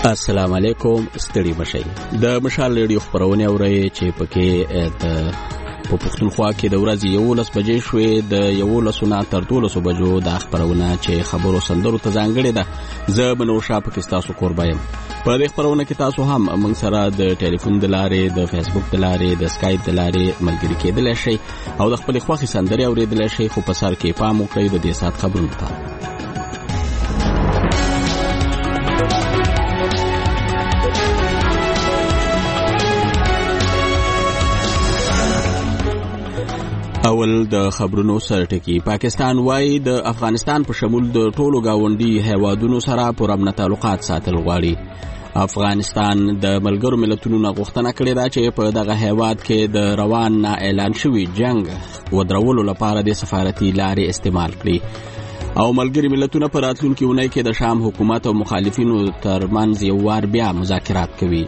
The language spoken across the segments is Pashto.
السلام علیکم، ستړي مشئ. د مشال ریډیو خبرونه اورئ چې پکې په پښتونخوا کې د ورځې 11 بجې شوې، د 11 نه تر 12 بجو د خبرونه چې خبرو سندرو ته ځانګړې ده. زه بنوشا پکې تاسو قربایم. په دې خبرونه کې تاسو هم موږ سره د ټلیفون د لارې، د فیسبوک د لارې، د سکایپ د لارې ملګري کېدلی شئ او د خپل خوښې سندرې اوریدلی شئ، خو په سر کې پام وکړئ د دې ساعت خبرونو ته. اول د خبرونو سرټکی. پاکستان وايي د افغانستان په شمول د ټولو گاونډي هیوادونو سره پرامن تعلقات ساتل غواړي. افغانستان د ملګرو ملتونو نه غوښتنه کړې ده چې په دغه هیواد کې د روان نه اعلان شوی جنگ ودرولو لپاره د سفارتي لارې استعمال کړي او ملګري ملتونه په راتلونکي اونۍ کې د شام حکومت او مخالفینو ترمنځ یو وار بیا مذاکرات کوي.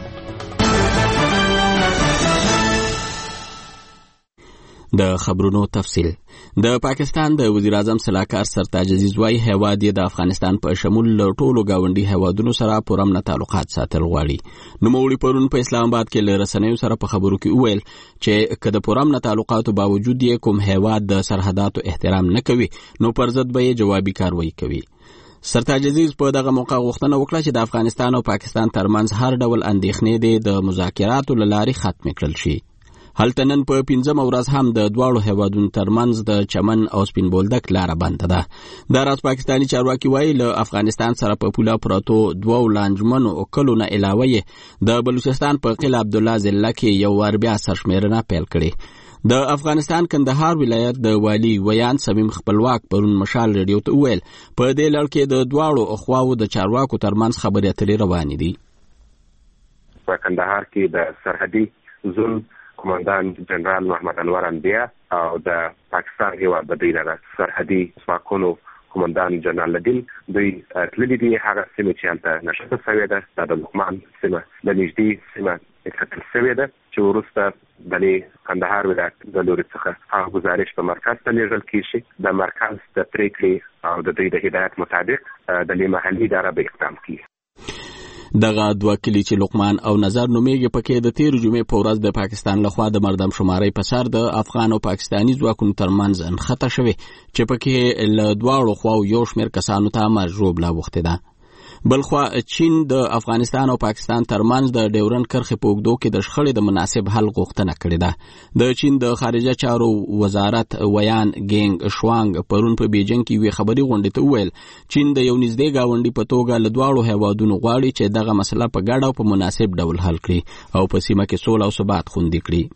د خبرونو تفصیل. د پاکستان د وزیر اعظم سلاکار سرتاج عزیز وايي هیواد یې د افغانستان په شمول ټولو گاونډي هیوادونو سره پرامن تعلقات ساتل غواړي. نوموړي پرون په اسلام آباد کې له رسنیو سره په خبرو کې وویل چې که د پرامن تعلقاتو باوجود یې کوم هیواد د سرحداتو احترام نه کوي نو پر ضد به یې جوابي کاروایی کوي. سرتاج عزیز په دغه موقع غوښتنه وکړه چې د افغانستان او پاکستان ترمنځ هر ډول اندېښنې د مذاکراتو له لارې ختم کړل شي. هلته نن په 15 ورځ هم د دواړو هیوادونو ترمنځ د چمن او سپین بولدک لاره بنده ده. د راز پاکستاني چارواکي وایي له افغانستان سره په پوله پراتو دوو لانجمنو کلو نه علاوه د بلوچستان په قلعه عبدالله ضلع کې یو وار بیا سرشمیرنه پیل کړې. د افغانستان کندهار ولایت د والی ویان صمیم خپلواک پرون مشال ریډیو ته وویل په دې لړ کې د دواړو خواو د چارواکو ترمنځ خبرې اترې روانې دي. په کندهار کې د سرحدي زون کمانډان جنرال محمد انور انبیا او د پاکستان هیواد د دیره سرحدي ځواکونو کمانډان جنرال لدین دوی تللي دي هغه سیمه چې هلته نشته شوې ده د لقمان سیمه د نږدې سیمه اکتل شوې ده چې وروسته د کندهار ولایت د لوري څخه هغه گزارش په مرکز ته لیږل کیږي. د مرکز د پریکړې او د دوی د هدایت مطابق د محلي اداره به اقدام کوي. دغه دوه کلی چې لقمان او نظر نومیږي پکې د 13 جمعې په ورځ د پاکستان لخوا د مردم شماري په سر د افغان او پاکستاني ځواکونو ترمنځ انخته شوې چې پکې له دواړو خواو یو شمېر کسانو ته مرګ ژوبله وختې ده. بلخوا چین د افغانستان او پاکستان ترمنځ د ډیورن کرښې په اوږدو کې د شخړې د مناسب حل غوښتنه کړې ده. د چین د خارجه چارو وزارت ویان ګینګ شوانګ پرون په بیجینګ کې وی خبري غونډې ته وویل چین د یو نږدې گاونډي په توګه له دواړو هیوادونو غواړي چې دغه مسله په ګډه او په مناسب ډول حل کړي او په سیمه کې سوله او ثبات خوندي کړي.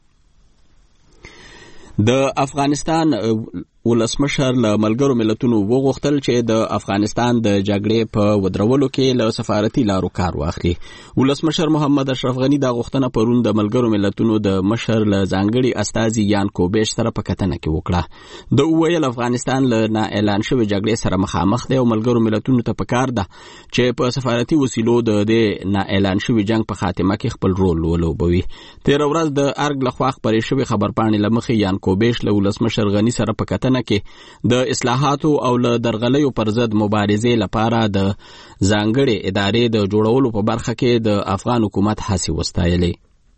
د افغانستان ولسمشر له ملګرو ملتونو وغوښتل چې د افغانستان د جګړې په ودرولو کې له سفارتي لارو کار واخلي. ولسمشر محمد اشرف غنی دا غوښتنه پرون د ملګرو ملتونو د مشر له ځانګړي استازي یان کوبیش سره په کتنه کې وکړه. د ویل افغانستان له نه اعلان شوی جګړې سره مخامخ دی او ملګرو ملتونو ته پکار ده چې په سفارتي وسیلو د دې نه اعلان شوی جنگ په خاتمه کې خپل رول ولوبوي. 13 ورځ د ارګ لخوا خبرې شوی خبرپاڼې لمخې یان کوبیش له ولسمشر غنی سره په کتنه کې د اصلاحاتو او له درغلیو پر ضد مبارزې لپاره د ځانګړې ادارې د جوړولو په برخه کې د افغان حکومت هڅې وستایلې.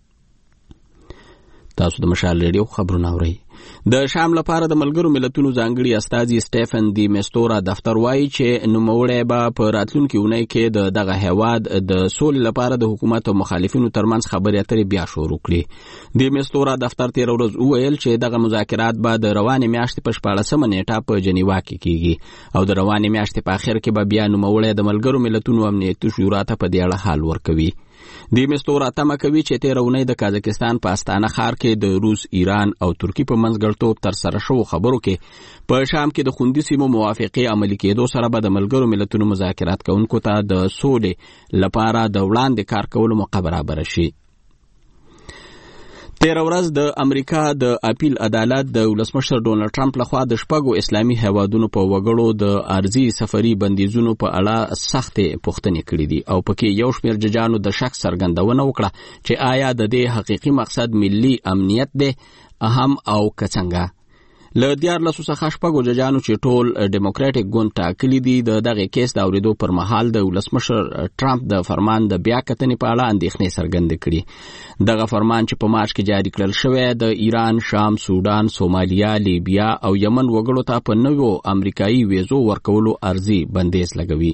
تاسو د مشال ریډیو خبرونه اورئ. د شام لپاره د ملګرو ملتونو ځانګړي استازي سټیفن دی میستورا دفتر وایي چې نوموړی به په راتلونکي اونۍ کې دغه هیواد د سولې لپاره د حکومت او مخالفینو ترمنځ خبرې اترې بیا شروع کړي. دی میستورا دفتر 13 ورځ وویل چې دغه مذاکرات به د روانې میاشتې په 14مه نیټه په جنیوا کې کیږي او د روانې میاشتې په اخر کې به بیا نوموړی د ملګرو ملتونو امنیتي شورا ته په دې اړه حال ورکوي. دی مستور اتمه کوي چې 13 اونۍ د کازاکستان په استانه ښار کې د روس، ایران او ترکی په منځګړیتوب تر سره شوو خبرو کې په شام کې د خوندي سیمو موافقې عملي کېدو سره به د ملګرو ملتونو مذاکرات کوونکو ته د سولې لپاره د وړاندې کار کولو موقع برابر شي. 13 ورځ د امریکا د اپیل عدالت د ولسمشر ډونالد ټرمپ لخوا د شپږو اسلامي هیوادونو په وګړو د ارزي سفري بندیزونو په اړه سختې پوښتنې کړې دي او پکې یو شمېر ججانو د شک څرګندونه وکړه چې آیا د دې حقیقي مقصد ملي امنیت دی اهم او که څنګه. له 14 څخه شپږو ججانو چې ټول ډیموکراټیک ګوند ټاکلي دي د دغه کیس د اوریدو پر مهال د ولسمشر ټرمپ د فرمان د بیا کتنې په اړه اندېښنې څرګندې کړي. دغه فرمان چې په مارچ کې جاری کړل شوی د ایران، شام، سودان، سومالیا، لیبیا او یمن وګړو ته په نوو امریکایي ویزو ورکولو ارزي بندیز لګوي.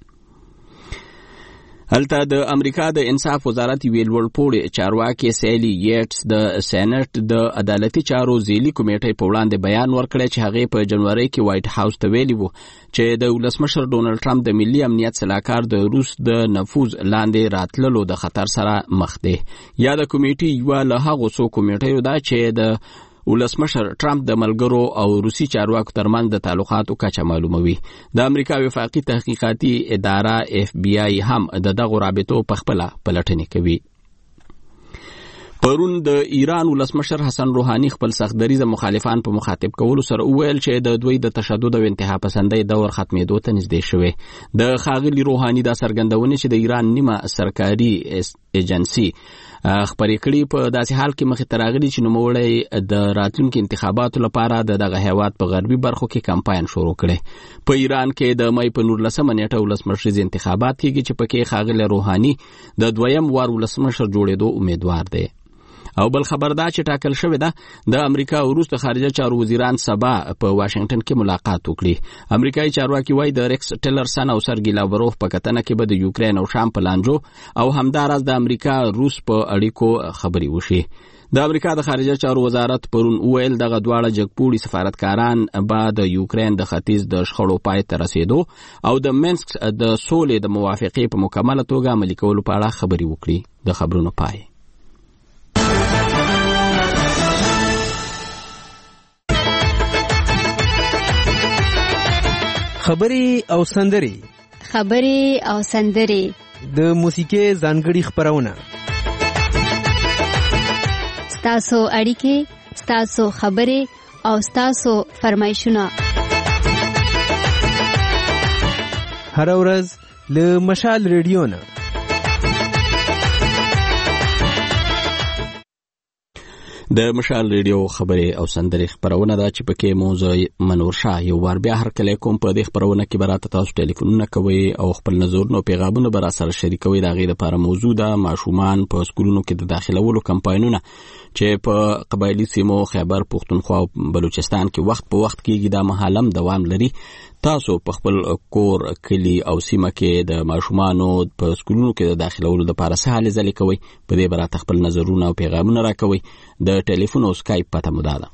هلته د امریکا د انصاف وزارت ویل ورپوړي چارواکي سیلی یټس د سېنات د عدالتي چارو ځیلي کمیټې په وړاندې بیان ورکړی چې هغه په جنوري کې وایټ هاوس ته ویلي وو چې د ولسمشر ډونالد ټرمپ د ملي امنیت صلاحکار د روس د نفوذ لاندې راتللو د خطر سره مخ دی. یا د کمیټې یو له هغو څو کمیټې ده چې د ولسمشر ټرمپ د ملګرو او روسي چارواکو ترمنځ د تعلقاتو کچه معلوموي. د امریکا وفاقي تحقیقاتي اداره FBI هم دغه رابطو په خپل پلټنې کوي. پرون د ایران ولسمشر حسن روحاني خپل سختدریزه مخالفان په مخاطب کولو سره وویل چې د دوی د تشدد او انتها پسندۍ دور ختمېدو ته نږدې شوی. د ښاغلي روحاني دا څرګندونه چې د ایران نیمه سرکاري ایجنسي خبرې کړي په داسې حال کې مخې ته راغلي چې نوموړی د راتلونکي انتخاباتو لپاره د دغه هیواد په غربي برخو کې کمپاین شروع کړي. په ایران کې د مې په 19 نیټه ولسمشریز انتخابات کېږي چې پکې ښاغلی روحاني د دویم وار ولسمشر جوړېدو امیدوار دی. او بل خبر دا چې ټاکل شوی ده د امریکا وروسته خارجه چارو وزیران سبا په واشنگټن کې ملاقات وکړي. امریکایي چارواکي وایي د ریکس ټیلرسن او سرګي لاوروف په کتنه کې به د یوکرين او شام په لانجو او همداراز د امریکا روس په اړیکو خبري وشي. د امریکا د خارجه چارو وزارت پرون ویل دغه دواړه جګپوړي سفارتکاران به د یوکرين د ختیځ د شخړو پای ته رسیدو او د منسک د سولې د موافقې په مکمله توګه عملي کولو په اړه خبري وکړي. د خبرونو پای خبري او سندري د موسیقي ځانګړي خبرونه ستاسو اړیکې، ستاسو خبري او ستاسو فرمایشونه هر ورځ له مشال ریډیو نه. د مشال ریډیو خبري او سندري خبرونه دا چې پکې موضوع منور شاه یو ور بیا هر کله کوم په دې خبرونه کې براته تاسو ټلیفونونه کوي او خپل نظرونه پیغامونه برا سره شریکوي. دا غیر لپاره موضوع ده ماشومان په سکولونو کې د داخلولو کمپاینونه چې په قبایلی سیمو خیبر پختونخوا او بلوچستان کې وخت په وخت کېږي دا مهالم دوام لري. تاسو په خپل کور، کلی او سیمه کې د ماشومانو په سکولونو کې د داخلولو لپاره څه هلې ځلې کوي؟ په دې براته خپل نظرونه او پیغامونه راکوي. د ټلیفون او سکایپ پته مو ده.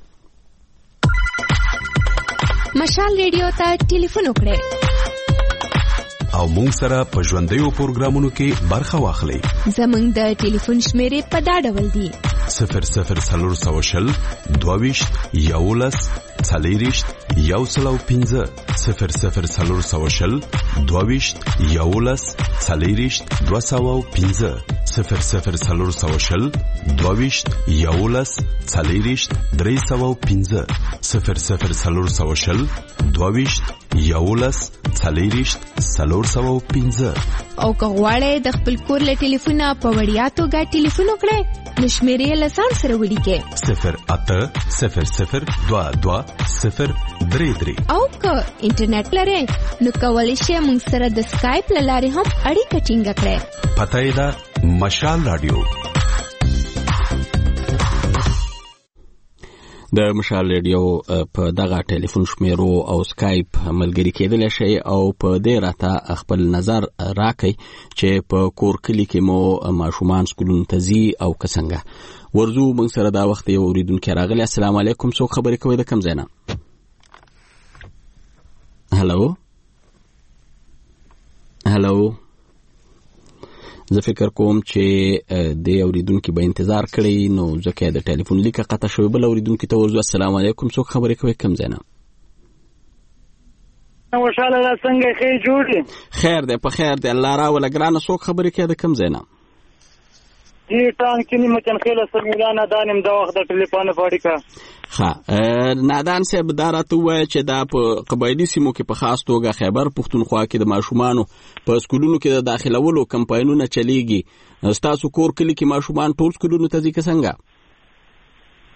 مشال ریډیو ته ټلیفون وکړئ او مونږ سره په ژوندیو پروګرامونو کې برخه واخلئ. زمونږ د ټلیفون شمیرې په دا ډول دي: 00420 22 11 40 105 00420 22 11 40 205 00420 22 11 40 305 00420 22 11 40 305. او که غواړئ د خپل کور له ټلیفونه په وړیا توګه ټلیفون وکړئ نو شمیرې له ځان سره ولیکئ 0800 22 033. او که انټرنیټ لرئ نو کولی شئ موږ سره د سکایپ له لارې هم اړیکه ټینګه کړئ. پته یې ده مشال رادیو. د مشال ریډیو په دغه ټلیفون شمیرو او سکایپ ملګری کېدلی شي او په دې راته خپل نظر راکړئ چې په کور کلي کې مو ماشومان سکولونو ته ځي او که څنګه. ورځو موږ سره دا وخت یو اورېدونکی راغلی. السلام علیکم، څوک خبرې کوئ د کوم ځای نه؟ هلو زه فکر کوم چې د اوریدونکو به انتظار کړی نو ځکه د ټلیفون لیکه قطع شوی. بل اوریدونکو ته ورځو السلام علیکم، څوک خبرې کوي کوم ځای نه؟ خوشاله ده څنګه خیر جوړ خیر دی په خیر دی الله راوله ګرانه. څوک خبرې کوي د کوم ځای نه؟ ټان کې نیمه چنخیله سمیلانه دانم د وخت د ټلیفون فاړیکا. ها نادان صاحب دا راته وایي چې دا په قبایلی سیمو کې په خاص توګه خیبر پختونخوا کې د ماشومانو په سکولونو کې د داخلولو کمپاینونه چلیږي. ستاسو کور کلی کې ماشومان ټول سکولونو ته ځي که څنګه؟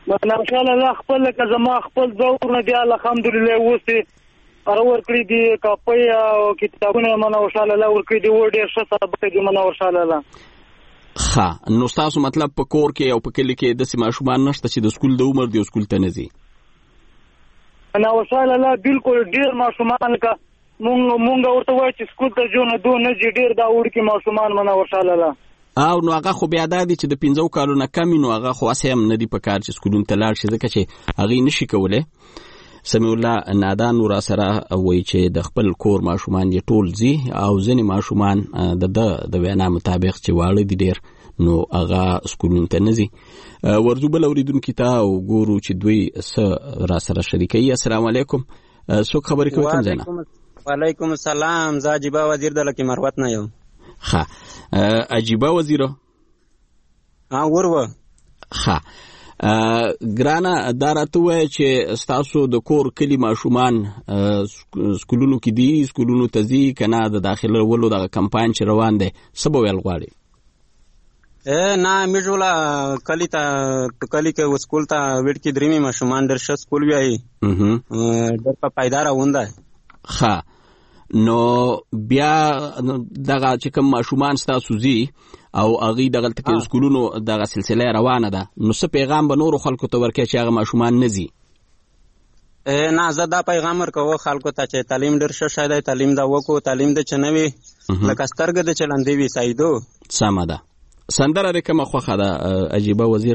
ماشاءالله الله خپل لکه زما خپل ځورونه دي الحمدلله اوس ورکړي دي کاپي او کتابونه ماشاءالله الله ورکړي دي ډېر ښه سبق دي ماشاءالله. ښه نو ستاسو مطلب په کور کې او په کلي کې داسې ماشومان نشته چې د سکول د عمر دی او سکول ته نه ځي؟ ماشاءالله بالکل ډېر ماشومان لکه مونږ ورته وایو چې سکول ته ځو نه دو نه ځي ډېر دا وړکي ماشومان ماشاءالله. او نو هغه خو بیا دا دي چې د 15 کالو نه کم نو هغه خو هسې هم نه دي په کار چې سکولونو ته لاړ شي ځکه چې هغې نشي کولی. سمیع الله نادان را سره وایي چې د خپل کور ماشومان یې ټول ځي او ځینې ماشومان د وینا مطابق چې واړه دي ډېر نو هغه سکولونو ته نه ځي. ورځو بل اورېدونکي ته وګورو چې دوی څه را سره شریکوي. السلام علیکم، څوک خبرې کوي کوم ځای نه؟ وعلیکم السلام، زه عجیبه وزیر د لکې مروت نه یم. ښه عجیبه وزیره وروه. ښه ګرانه دا راته ووایه چې ستاسو د کور کلي ماشومان سکولونو کې دي، سکولونو ته ځي که نه؟ د داخلولو دغه کمپاین چې روان دی څه به ویل غواړي؟ نه موږ ولا کلی ته په کلی کې سکول ته ویډ کې درېمې ماشومان ډېر ښه سکول ویایي، ډېر په پایداره ونده. ښه نو بیا دغه چې کوم ماشومان ستاسو ځي او هغوی دغلته کې سکولونو دغه سلسله روانه ده نو څه پیغام به نورو خلکو ته ورکوي چې هغه ماشومان نه ځي؟ نه زه دا پیغام ورکوم خلکو ته چې تعلیم ډېر ښه شی دی، تعلیم دا وکړو، تعلیم د چې نه وي لکه سترګه د چلندې وي سایدو. سمه ده. سندره دې کومه خوښه ده عجیبه وزیر؟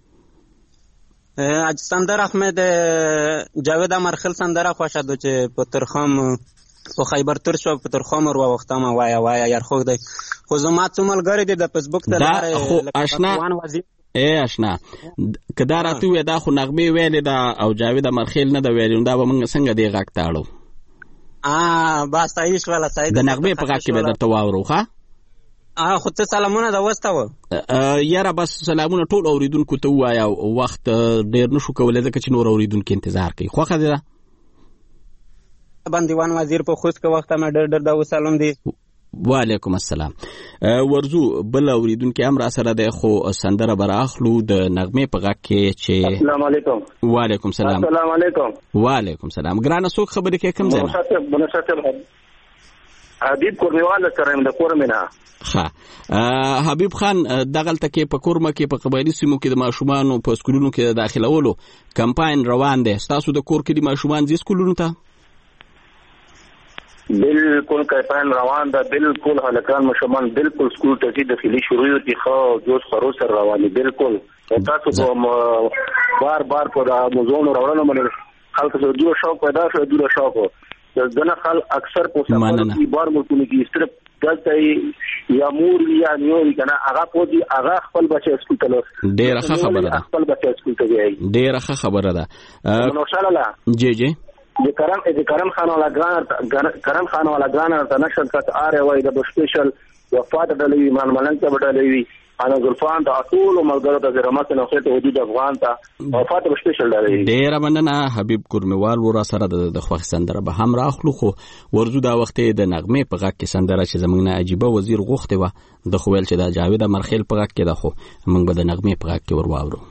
سندره خو مې د جاوید امرخیل سندره خوښه ده چې په ترخم په خیبر تر شو په ترخم ور وختمه وایا یار خوږ دی. خو زما څو ملګري دي د فیسبوک ته لاره آشنا آشنا که دا راته وې دا خو نغمې ویلې ده او جاوید امرخیل نه ده ویلې نو دا به موږ څنګه دې غږ ته اړو؟ بس صحیح شوله صحیح. د نغمې په غږ کې به درته واورو. ښه خو ته سلامونه د وستوه یاره بس سلامونه ټول اوریدونکو ته ووایه. وخت ډېر نشو کولی ځکه چې نور اوریدونکي انتظار کوي. خوښه دې ده؟ بندیوان وزیر په خوست کې وخت مې ډېر د وسلام دی. وعلیکم السلام. ورځو بل اوریدونکي هم را سره دی خو سندره به رااخلو د نغمې په غږ کې چې السلام علیکم. وعلیکم السلام. السلام علیکم. وعلیکم السلام. ګرانه څوک خبرې کوي کوم ځای نه؟ حبیب کورنیوال سره د کورمه نه. ښه حبیب خان دغلته کې په کورمه کې په قبایلي سیمو کې د ماشومانو په سکولونو کې د داخلولو کمپاین روان دی. ستاسو د کور کې د ماشومان ځي سکولونو ته؟ بالکل کمپاین روان ده، بالکل هلکان ماشومان بالکل سکول ته ځي، داخلي شروع دي خو جوش خروش سره روان دي. بالکل تاسو بار په موضوع راوړنه باندې خلک ته دوه شوق پیدا شو، دوه شوق دغه خلک اکثر په سفر کې بار ملکونه کې صرف دلته یا مور یا نیور کنه هغه په دې هغه خپل بچي سکول ته لور. ډېره ښه خبره ده. خپل بچي سکول ته وایي. ډېره ښه خبره ده. ماشاءالله. جی کرم خان والا ګران ته نشل کټ اره وای د سپیشل وفات ډلې ایمان ملنګ ته ډلې انا زلفان ته ټول ملګرو ته رحمت نه خو ته وجود افغان ته وفات سپیشل ډلې. ډېر مننه حبیب کورموال ورا سره د خوښ سندره به هم راخلو. خو ورځو دا وخت د نغمې په غږ کې سندره چې زمونږ نه عجیبه وزیر غوښته و د خویل چې دا جاوید امرخیل په غږ کې ده خو موږ به د نغمې په غږ کې ورواورو.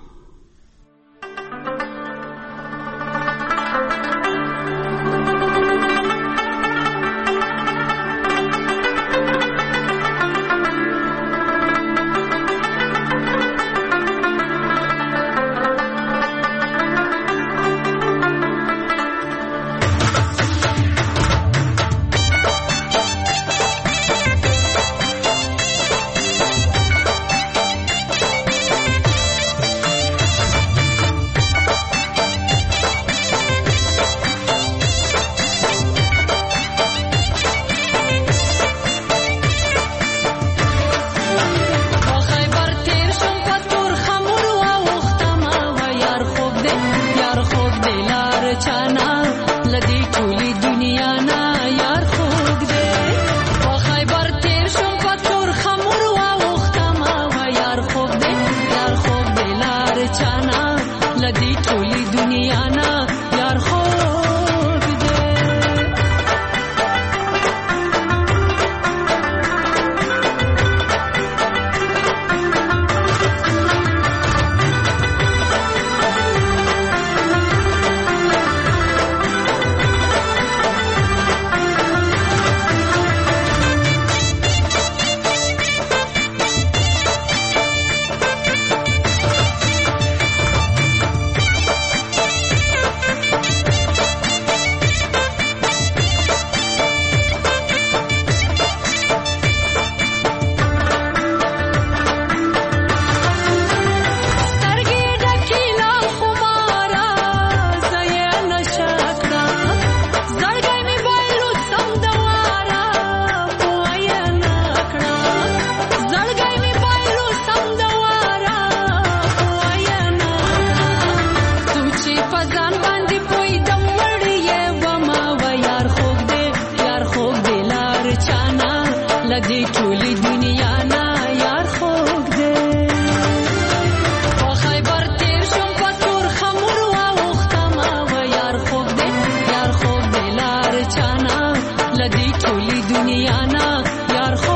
لدی ټولې دنیا نه یار خوږ دی په خیبر تیر شم په تور خمور واوښتمه و یار خوږ دی لار چانا لدی ټولې دنیا نه یار خوږ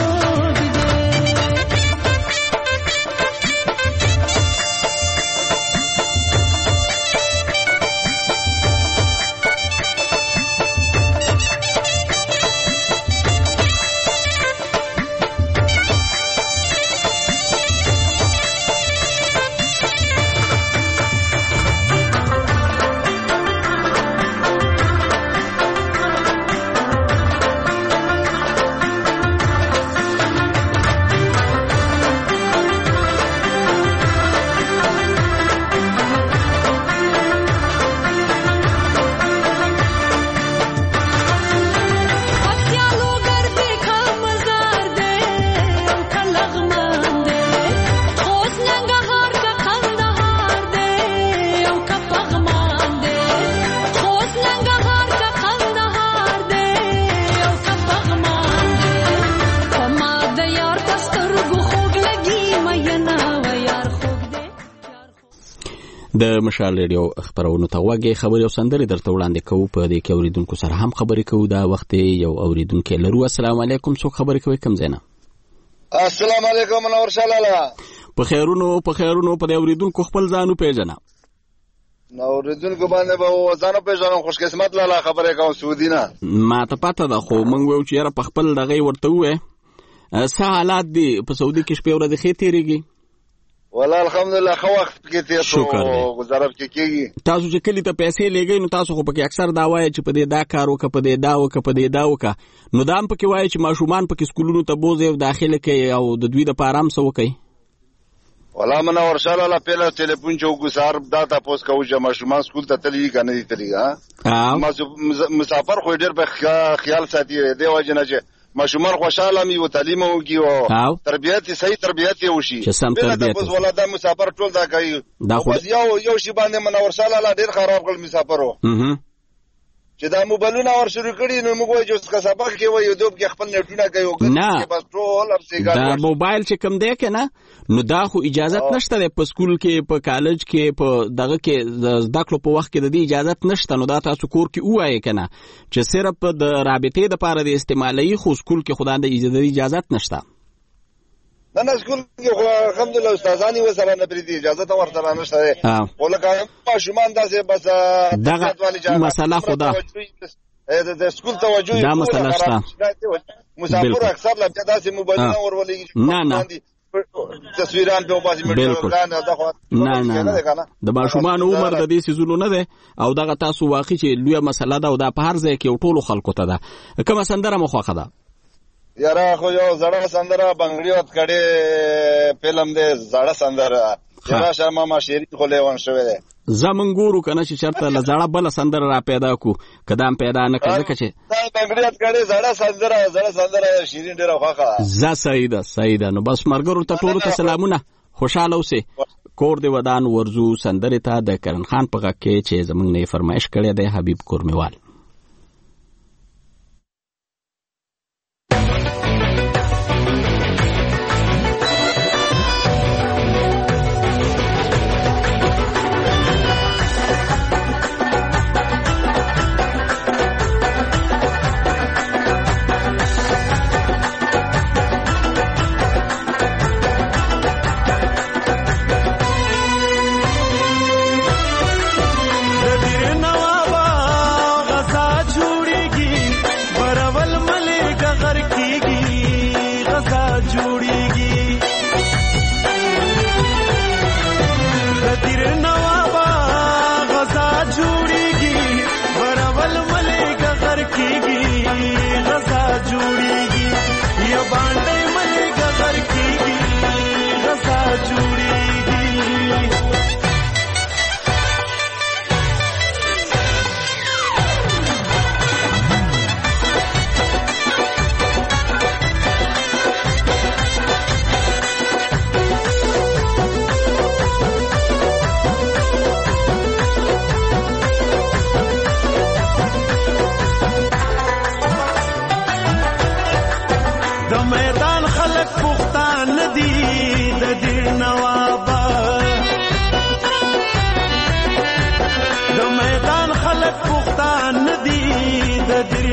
د مشال ریډیو خبرونو ته وګورئ خبري او سندري درته وړاندې کوو په دې کې اوریدونکو سره هم خبرې کوو دا وخت یو اوریدونکو لرو. السلام علیکم څوک خبرې کوي کوم زینا؟ السلام علیکم منور شالاله په خیرونو په دې اوریدونکو خپل ځانو پیژنه نو اوریدونکو باندې به ځانو پیژنم خوش قسمت لاله خبرې کوم سعودي نه ما ته پته ده خو مونږ ویو چې یاره په خپل دغه ورته وې څه حالات دي په سعودي کې شپې ورځې ښې تیریږي؟ والله الحمدلله خو وخت کې تیر شو گزارف کېږي. تاسو چې کلی ته پیسې لګئ نو تاسو خو پکې اکثر دا وایي چې په دې دا کار وکړه په دې دا وکړه په دې دا وکړه نو دا هم پکې وایي چې ماشومان پکې سکولونو ته بوځي او داخله کوي او د دوی د پاره هم څه وکړي؟ والله منور شالاله پیله ټلیفون چې وګسار دا تاسو کوو چې ماشومان سکول ته تللی کنه دي تللی مسافر خو ډېر په خیال ساتي دی وجنه چې ماشومان خوشاله می او تعلیم وکي او تربیت صحیح تربیت وشي تاسو ولدا مسافر ټول دا کوي بس یو شی باندې منور شالاله ډېر خراب کړ مسافرو چې دا موبایلونه ور شروع کړي نو موږ وایو چې سبق کې وایو دوب کې خپل نیټونه کوي بس ټول دا موبایل چې کوم دی کنه نو دا خو اجازه نشته په سکول کې په کالج کې په دغه کې زده کړو په وخت کې د دې اجازه نشته نو دا تاسو کور کې وایي کنه چې صرف د رابطې د لپاره د استعمالي خو سکول کې خدای د اجازه نشته نه سکول کې الحمدلله استادانی وسره نه پریدي اجازه ته ورته نشته ولکه ماشومان داسې بس دغه مسله خدا د سکول توجه دا مسله شته مسافر اکثر لا داسې موبایلونه ورولېږي نه تصویران په باسي میډیوګان نه د ماشومان عمر د دې سيزونو نه ده او دغه تاسو واقعي چې لوی مسله ده او دا په هر ځای کې ټولو خلکو ته ده کومه سندره مخوخه ده یاره خو یو زړه سندره بنگړی وت کړي فلم دې زړه سندره یاره شمه ما شریک خو لیوان شوی ده زمون ګورو کنه چې چرته لزړه بل سندره را پیدا کو کدام پیدا نه کړه چې دا بنگړی وت کړي زړه سندره شیرین ډیره خوخه ز سیده نو بس مرګرو ته ټول ته سلامونه خوشاله اوسه کور دی ودان ورزو سندره ته د کرن خان په غږ کې چې زمونږ نه فرمایش کړی دی حبیب کورمیوال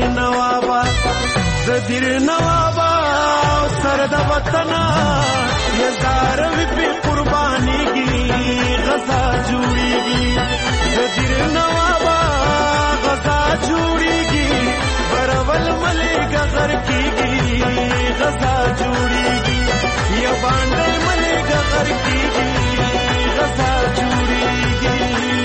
نوابا زدیر نوابا سر د وطن یزار وی په قربانی کی غزا جوړیږي زدیر نوابا غزا جوړیږي برول ملک غر کیږي غزا جوړیږي یا باندې ملک غر کیږي غزا جوړیږي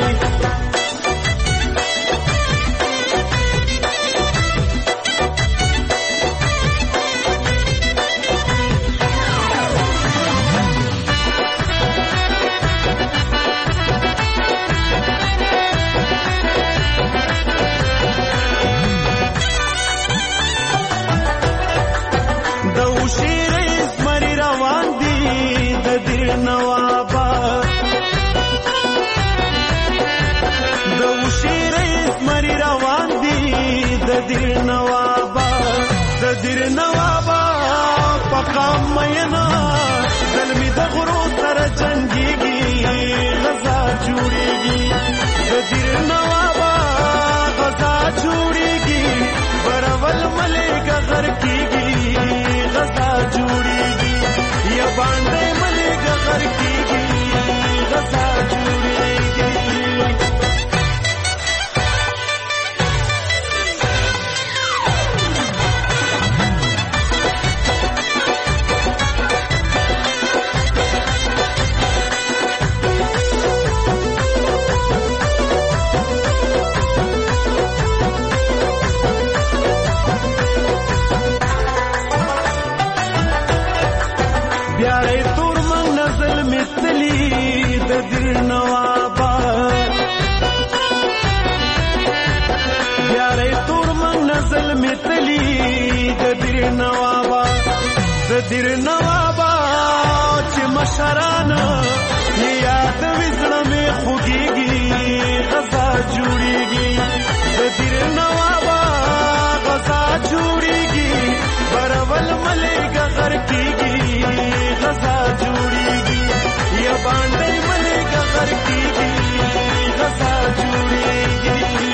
دیر نوابا پقام مینا ظلمی د غرو سره جنگیږي غزا جوړیږي دیر نوابا غزا جوړیږي برول ملک غر کیږي غزا جوړیږي یا باندې ملک غر کیږي غزا جوړیږي دیر نوابا چې مشران یاد وزړه می خوږیږي غزا جوړیږي دیر نوابا غزا جوړیږي برول ملک غر کیږي غزا جوړیږي یا باندې ملک غر کیږي غزا جوړیږي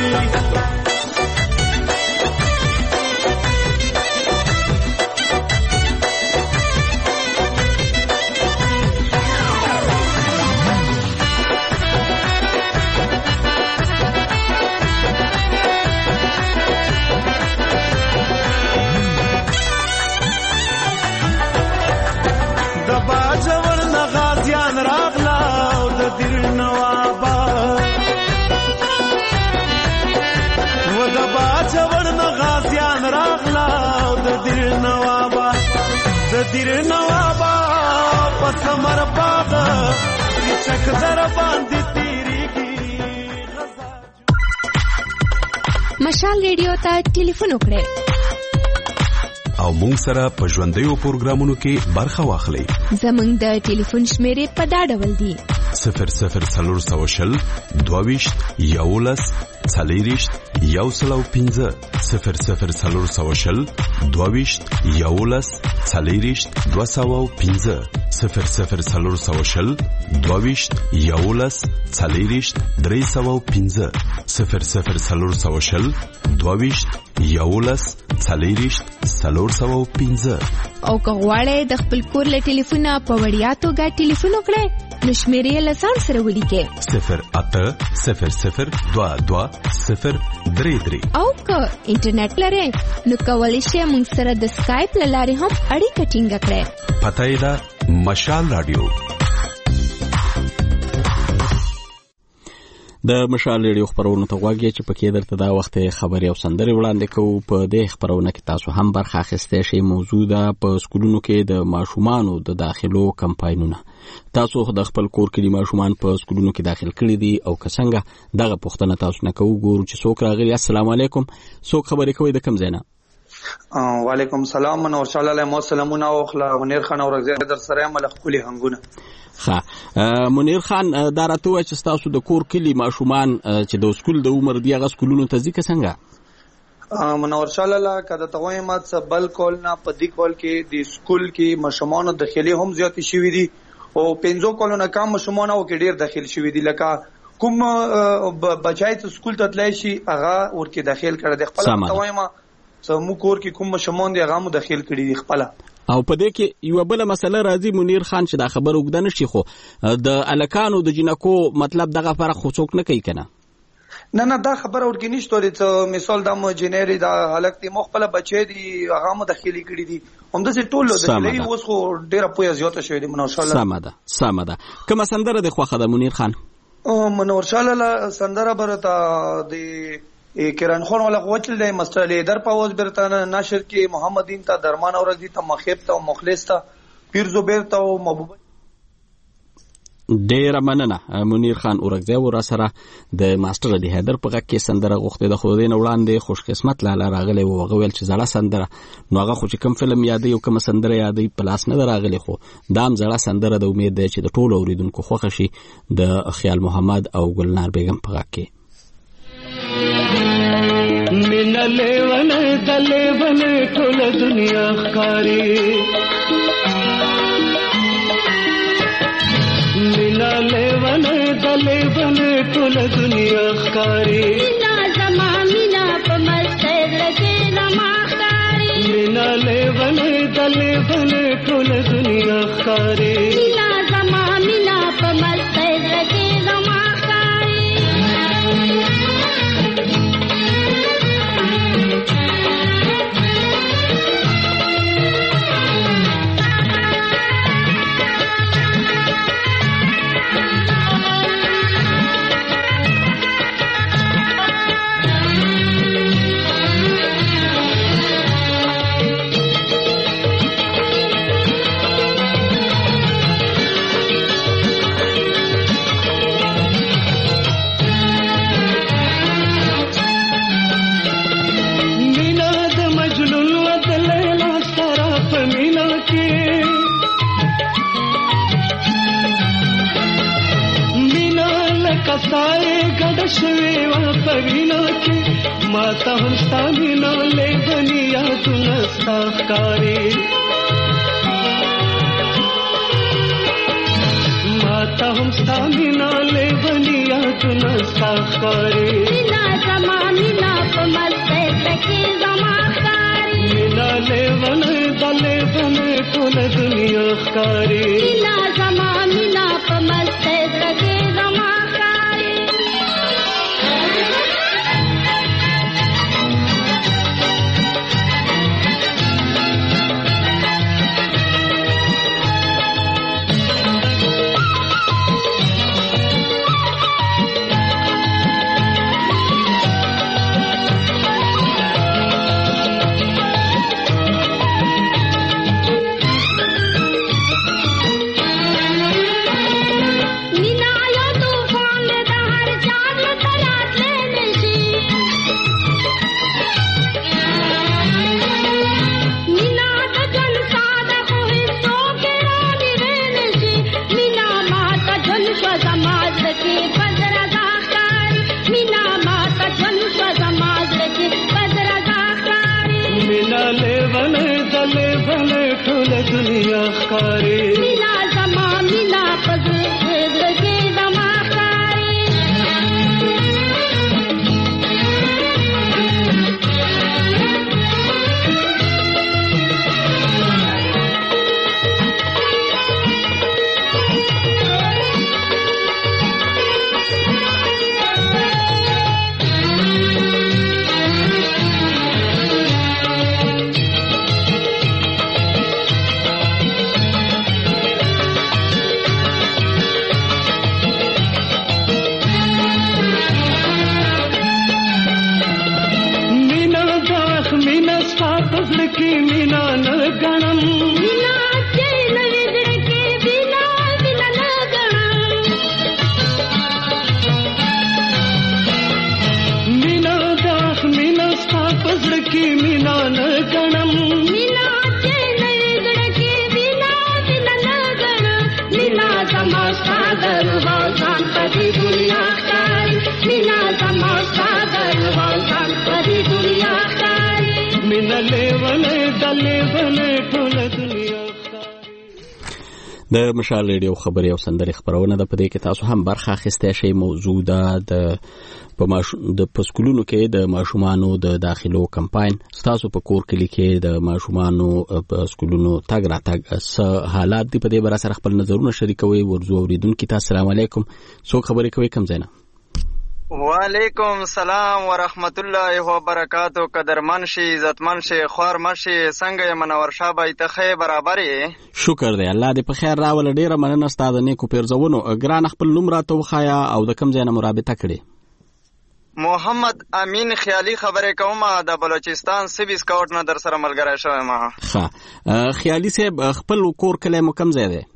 دیر نوابا پسمر باغ چک در باندې تیریږي مشال ریډیو ته ټلیفون وکړئ او مونږ سره په ژوندیو پروګرامونو کې برخه واخلئ. زمونږ د ټلیفون شمیرې په دا ډول دي: 00 22 11 40 115 00 22 11 40 215 00 22 11 40 315 00 22 11 40 315 او که غواړئ د خپل کور له ټلیفونه په وړیا توګه ټلیفون وکړئ نو شمیرې یې له ځان سره ولیکئ 080022 او که انټرنیټ لرئ نو کولی شئ موږ سره د سکایپ له لارې هم اړیکه ټینګه کړئ. پته یې ده مشال رادیو. د مشال ریډیو خبرونو ته غوږی چې پکې درته دا وخت خبري او سندري وړاندې کوو. په دې خبرونه کې تاسو هم برخه اخیستئ شئ. موضوع ده په سکولونو کې د ماشومانو د داخلو کمپاینونه. تاسو د خپل کور کې ماشومان په سکولونو کې داخل کړي دي او که څنګه دغه پوښتنه تاسو نه کوو. ګورو چې څوک راغلي. السلام علیکم. څوک خبرې کوي د کوم ځای نه؟ وعلیکم السلام. منور شاه علیه السلامونه او خلا منیر خان او رضا در سره ملخ کلی هنګونه. ها منیر خان دا راته وایي چې تاسو د کور کلی ماشومان چې د سکول د عمر دی هغه سکولونو ته ځي که څنګه؟ منور شاه علیه کده ته وایم چې بل کول نه په دې کول کې د سکول کې ماشومان داخلي هم زیات شوي دي او 5 کولونه کم ماشومان او کې ډیر داخل شوي دي. لکه کوم بچای ته سکول ته تلای شي هغه ورکه داخل کړه د خپل ته وایم زموږ کور کې کوم مشمون دی هغه مو داخل کړي دي خپل. او په دې کې یو بل مسله راځي منیر خان چې دا خبر وګد نه شي خو د الکانو د جنکو مطلب دغه فرق خو څوک نه کوي کنه. نه دا خبره ورګی نشته چې مثال د مجنری دا حالت مخبل بچی دي هغه مو داخلي کړي دي هم د ټولو د لې اوس خو ډیره پوهه زیاته شوې دي منوشاله. سمده کوم سندره د خوخه د منیر خان منوشاله سندره برتا د کران خون ولا وچل دی مستر لیدر پاوز برتانه ناشر کې محمد دین تا درمان اورزی تا مخیب تا مخلص تا پیر زبیر تا او محبوب. ډیر مننه منیر خان اورګزی ور سره د ماستر دی هدر په کې سندره غوښته د خو دین وړاندې خوش قسمت لاله راغلی و غویل چې زړه سندره نو هغه خو چې کوم فلم یادې او کوم سندره یادې پلاس نه راغلی خو دام زړه سندره د امید دی چې د ټولو اوریدونکو خوښ شي د خیال محمد او ګلنار بیگم په کې. مینا لیون دلیون ټول دنیا ښکاری مینا لیون دلیون ټول دنیا ښکاری مینا زما مینا په مسته لګې زما ښکاری مینا لیون دلیون ټول دنیا ښکاری مینا زما مینا په مسته لګې زما شوی وا پوینا کې ماته هم ستامینو لیونیا تنستا ښکاری ماته هم ستامینو لیونیا تنستا ښکاری مینا زما مینا په مسته کې زما ښکاری مینا لیون دلیون ټول دنیا ښکاری مینا زما مینا په مسته کې زما دنیا ښکاری مینا زما مینا پزړه کې زما ښکاری د مشال ریډیو خبري او سندري خبرونه د پدې کې تاسو هم برخه اخیسته شي. موضوع د سکولونو کې د ماشومانو د داخلو کمپاین، تاسو په کور کې د ماشومانو په سکولونو تګ راتګ څه حالات دي، په دې باره سره خپل نظرونه شریکوي. ورزو اوریدونکو ته السلام علیکم، څوک خبرې کوي کوم ځای نه؟ وعلیکم السلام ورحمت الله وبرکاتو. قدرمن شي، عزتمن شي، خوار مشي، څنګه یې منور شاه بای ته خې برابر یې؟ شکر دی، الله دې په خیر راول. ډیره مننه ستاسو نیکو پیرزونو. ګران خپل نوم راته وخایا او د کوم ځای نه مرابطه کړې؟ محمد امین خیالي خبرې کوم، د بلوچستان سب اسکاوټ نه در سره ملګری شوم. ښه خیالي صاحب، خپل کور کلی مو کوم ځای دی؟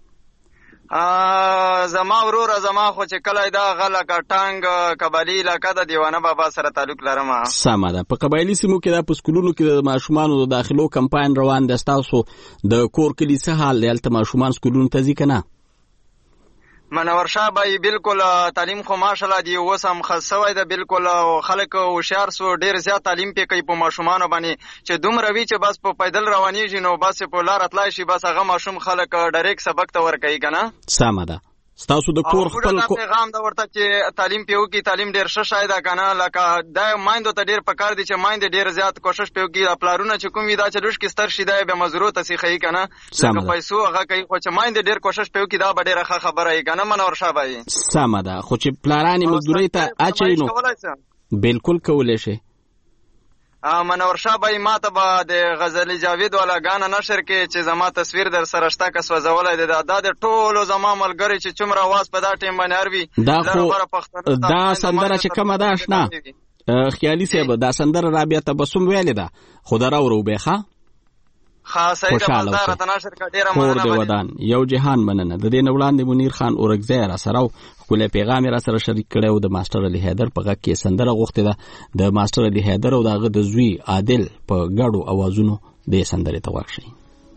زما ورور زما خو چې کله دا غلکه ټانګ قبایلی علاقه د دیوانه بابا سره تعلق لرم. سمه ده. په قبایلی سیمو کې د سکولونو کې د ماشومانو د داخلو کمپاین روان دی. تاسو د کور کلی څه حال دی؟ هلته ماشومان سکولونو ته ځي که نه؟ منور شاه بای بالکل تعلیم خو ماشاءالله دی اوس هم خاص شوی ده، بالکل خلک هوښیار سو، ډیر زیات تعلیم پې کوي په ماشومانو باندې چې دومره وي چې بس په پیدل روانېږي نو بس په لار تلای شي، بس هغه ماشوم خلک ډایرکټ سبق ته ورکوي که نه؟ سمه ده. ستاسو د کور خپل پیغام دا ورته چې تعلیم پې وکړي، تعلیم ډېر ښه شی ده که نه؟ لکه دا مایندو ته ډېر پکار دي چې مایندې ډېر زیات کوشش پې وکړي. دا پلارونه چې کوم وي دا چې لوشکې ستر شي دا یې بیا مزرو ته سیښوي که نه؟ لکه پیسو هغه کوي، خو چې مایندې ډېر کوشش پې وکړي دا به ډېره ښه خبره وي که نه منور شاه بایي؟ سمه ده. خو چې پلارانې مزدورۍ ته اچوي نو بالکل کولی شي. منور شاه بای ما ته به د غزل جاوید والا ګانا نشر کې چې زما تصویر در سره شته که سوځولی دی، دا د ټولو زما ملګري چې څومره آواز په دا ټیم باندې هر وي دا سندره چې کومه ده اشنا خیالي صاحب، دا سندره رابعه تبسم ویلې ده، خو د راورو بیخه خاصه د مالدار تناشر کا ډیره مننه ودان. یو جهان مننه. د دې نه وړاندې منیر خان اورګزی را سره خپل پیغام را سره شریک کړو. د ماستر علي حیدر په غږ کې سندره غوښته ده. د ماستر علي حیدر او دغه د زوی عادل په ګډو اوازونو د سندره ته واښي.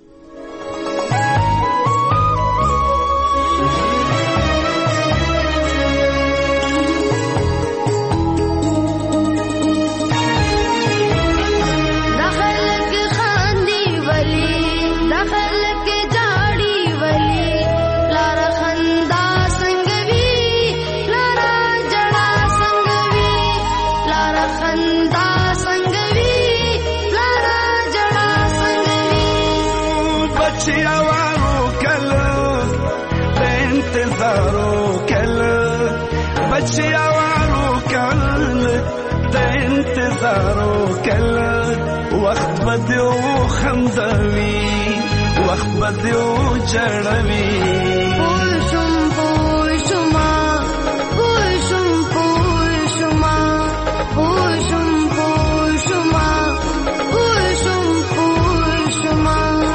وقت بدیو خندوي، وقت بدیو جړوي. پوشم پوشما پوشم پوشما پوشم پوشما پوشم پوشما.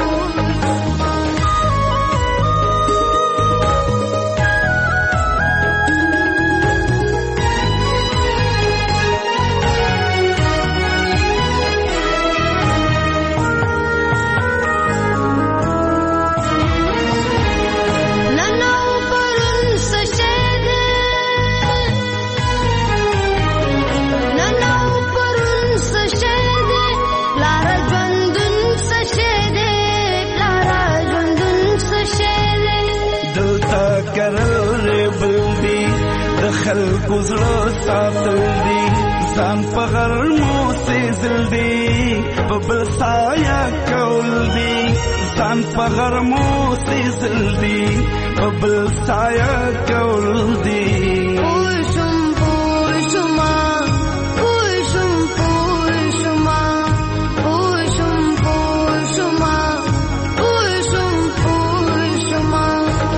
خلکو زړه ساتل دي، ځان په غرمو سېزل دي، په بل سایه کول دي، ځان په غرمو سېزل دي، په بل سایه کول دي. پوشم پوشما پوشم پوشما پوشم پوشما پوشم پوشما.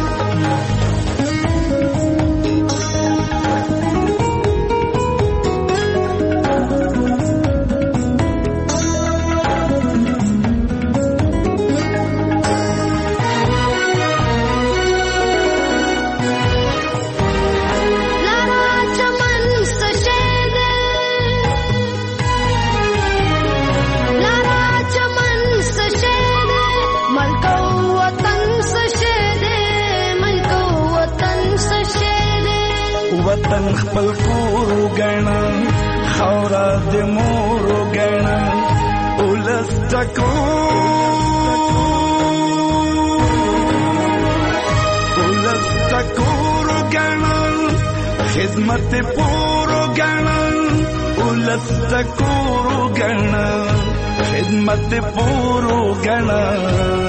وطن خپل کور وګڼه، خاوره د مور وګڼه، ولس ټکو خدمت پورو ګڼل ولس تکورو ګڼل خدمت پورو ګڼل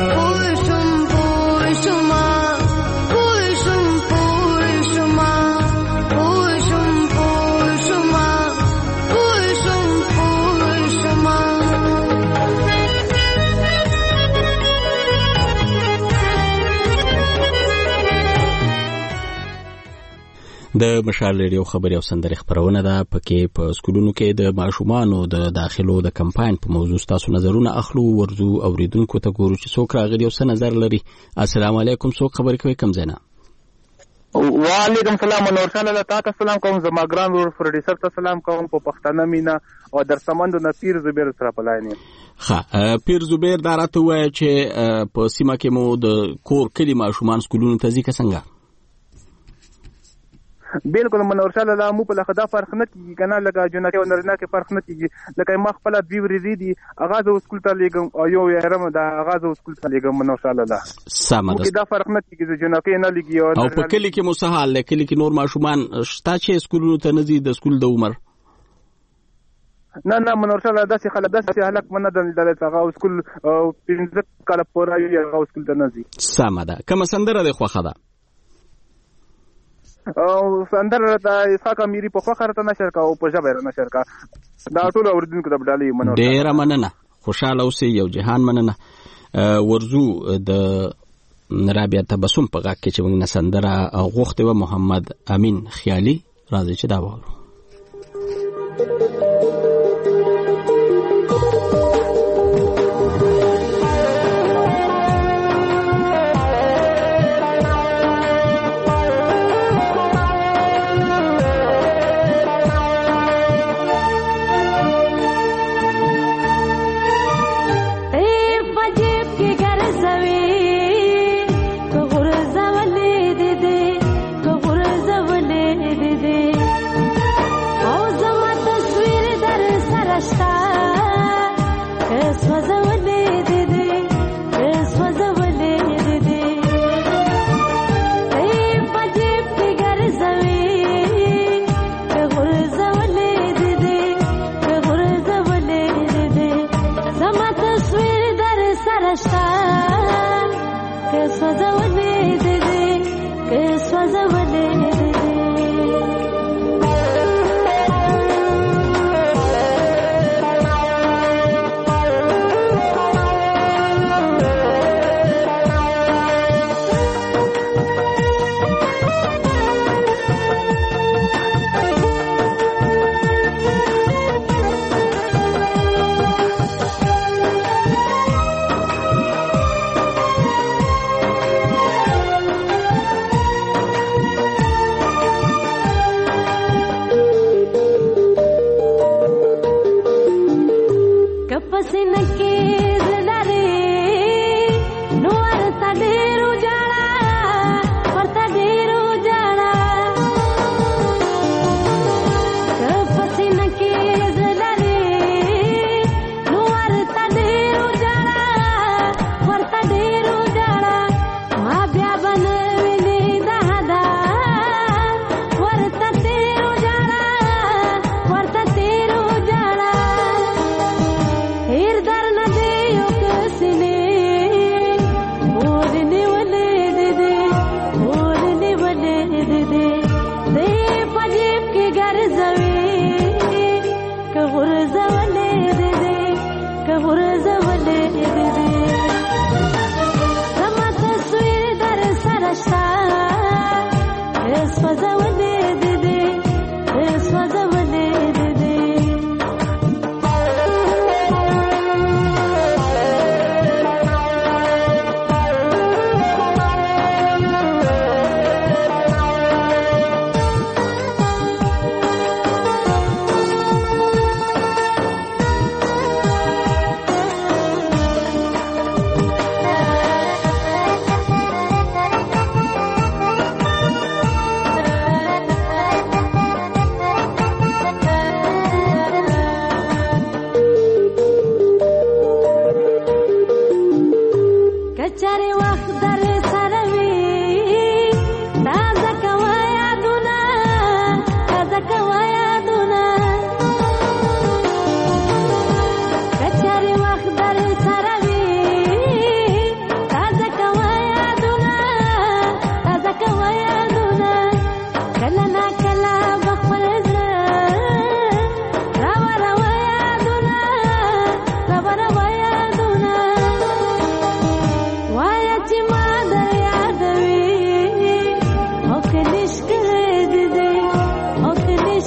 د مشال ریډیو خبري او سندري خبرونه ده پکې په سکولونو کې د ماشومانو د داخلو د کمپاین په موضوع تاسو نظرونه اخلو ورزو اوریدونکو ته ګورو چې څوک راغلي او څه نظر لري. السلام علیکم څوک خبرې کوي کم زینا؟ وعلیکم السلام نور شاه الله تعالی السلام کوم زما ګران ور پروډوسر ته سلام کوم په پښتنه مینا او در سمند نه پیر زبیر سره پلاینې. ها پیر زبیر دا راته وایي چې په سیمه کې مو د کور کلی ماشومان سکولونو ته ځي څنګه؟ بالکل منور شاه الله مو په لخدا فرق نه کیږي کنه لکه جنته او نرنه کې فرق نه کیږي لکه ما خپل دوی ورزي دي اغاز سکول ته لګم او یو یارم دا اغاز سکول ته لګم منور شاه الله سمه ده دا فرق نه کیږي جنته نه لګي او په کلی کې مسهال کلی کې نور ماشومان شته چې سکولونو ته نه ځي د سکول د عمر نه منور شاه الله داسې خلک داسې هلک منه د هغه سکول 15 کال پورې یو سکول ته نه ځي. سمه ده کوم سندره د خوخه ده او سندره ته اسحاق امیری په خوخه راته نشر کا او په جبر نشر کا دا ټول اوریدونکو د بدالي منور ډیر مننه خوشاله اوسئ یو جهان مننه. ورزو د رابعه تبسم په غاک کې چې موږ سندره غوښته و محمد امین خیالي راځي چې دا وره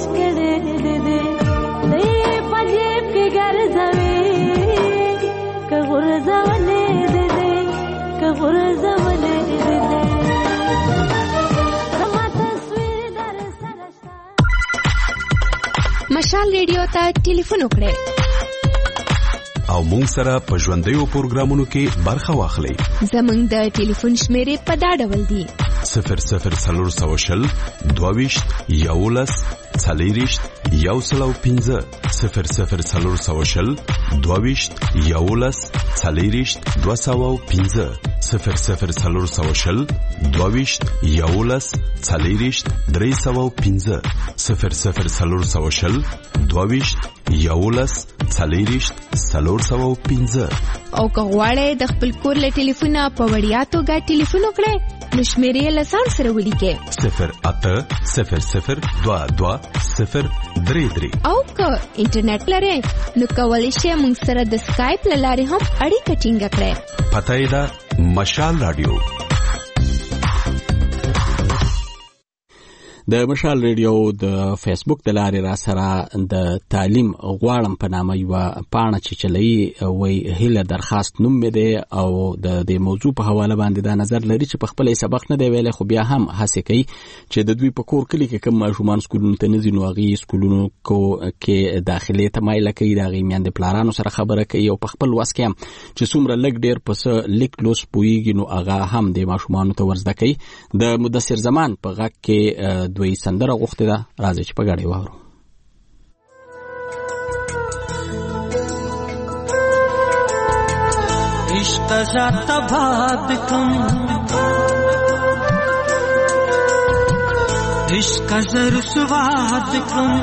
کړې دې دې پجیب کې ګرځوي که غرزولې دې که غرزولې دې مشال ریډیو ته ټلیفون وکړئ او مونږ سره په ژوندیو پروګرامونو کې برخه واخلئ. زمونږ د ټلیفون شمیرې په دا ډول دي: 00420 22 11 40 105 00420 22 11 40 205 00420 22 11 40 305 00420 22 11 40 305. او که غواړئ د خپل کور له ټلیفونه په وړیا توګه ټلیفون وکړئ نو شمیرې له ځان سره ولیکئ 0800022 او که انټرنیټ لرئ نو کولی شئ موږ سره د سکایپ له لارې هم اړیکه ټینګه کړئ. پته یې ده مشال رادیو. د مشال ریډیو د فیسبوک د لارې را سره د تعلیم غواړم په نامه یو پاڼه چې چلایي وای هله درخواست نوم مې دی او د دې موضوع په حواله باندې دا نظر لري چې په خپل سبق نه دی ویل خو بیا هم هڅه کوي چې د دوی په کور کلی کې کوم ماشومان سکولونو ته نزي نو هغه سکولونو کې داخلي تمایل کوي دا غي میاند پلانانو سره خبره کوي او په خپل واس کې چې څومره لګ ډیر پس لیک لوس پويږي نو هغه هم د ماشومان ته ورزده کوي. د مدثر زمان په غږ کې دوی سندره غوښته ده راځي چې په غاړي وارو. عشق ذات باد کم عشق زر سواد کم